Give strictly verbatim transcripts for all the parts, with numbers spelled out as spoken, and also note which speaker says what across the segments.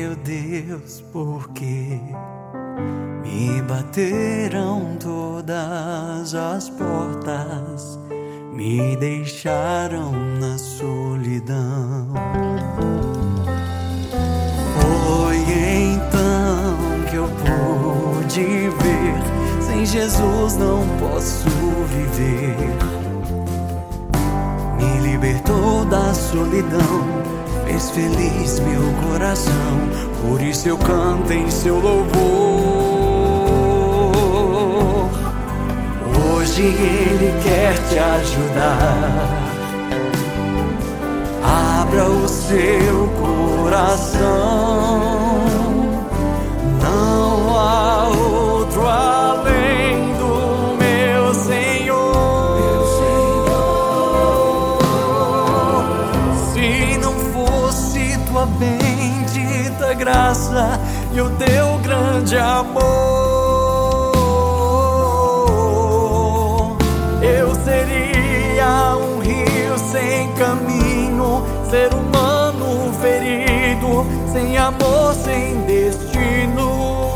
Speaker 1: meu Deus, por que me bateram todas as portas, me deixaram na solidão? Foi então que eu pude ver, sem Jesus não posso viver. Me libertou da solidão, fez feliz meu coração, por isso eu canto em seu louvor. Hoje Ele quer te ajudar, abra o seu coração. Não há outro além do meu Senhor. Meu Senhor. Se não fosse tua bendita graça e o teu grande amor, eu seria um rio sem caminho, ser humano ferido, sem amor, sem destino.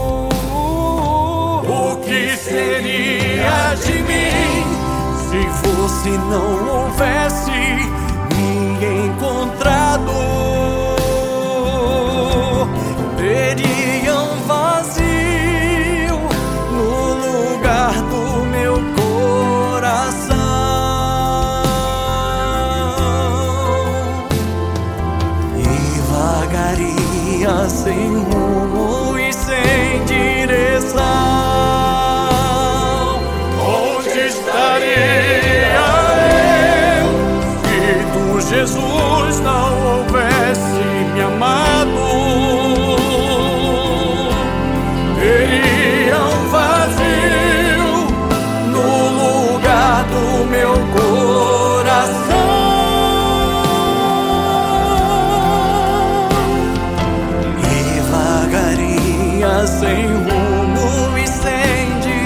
Speaker 1: O que seria de mim se você não houvesse me encontrado? Teria um vazio no lugar do meu coração, e vagaria sem rumo e sem direção. Onde estaria eu se tu, Jesus, não houvesse me amado? Teria um vazio no lugar do meu coração, e vagaria sem rumo e sem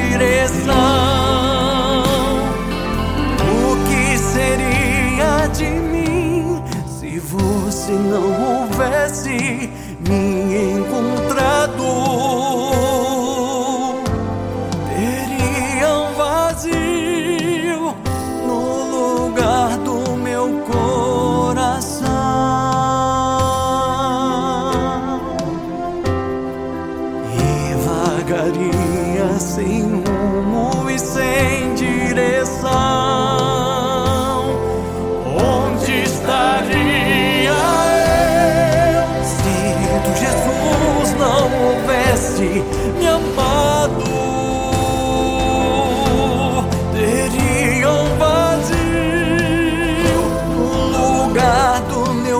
Speaker 1: direção. O que seria de mim se você não houvesse me encontrado? Teria um vazio no lugar do meu coração, e vagaria sem rumo e sem direção. Onde estaria eu se tu, Jesus, não houvesse me amado? Teria um vazio no lugar do meu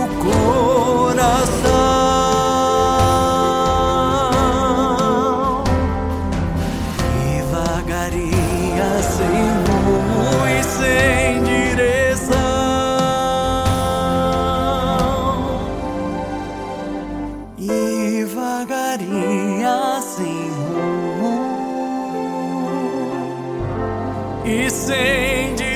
Speaker 1: coração, e vagaria sem rumo e sem direção, e vagaria sem rumo e sem direção.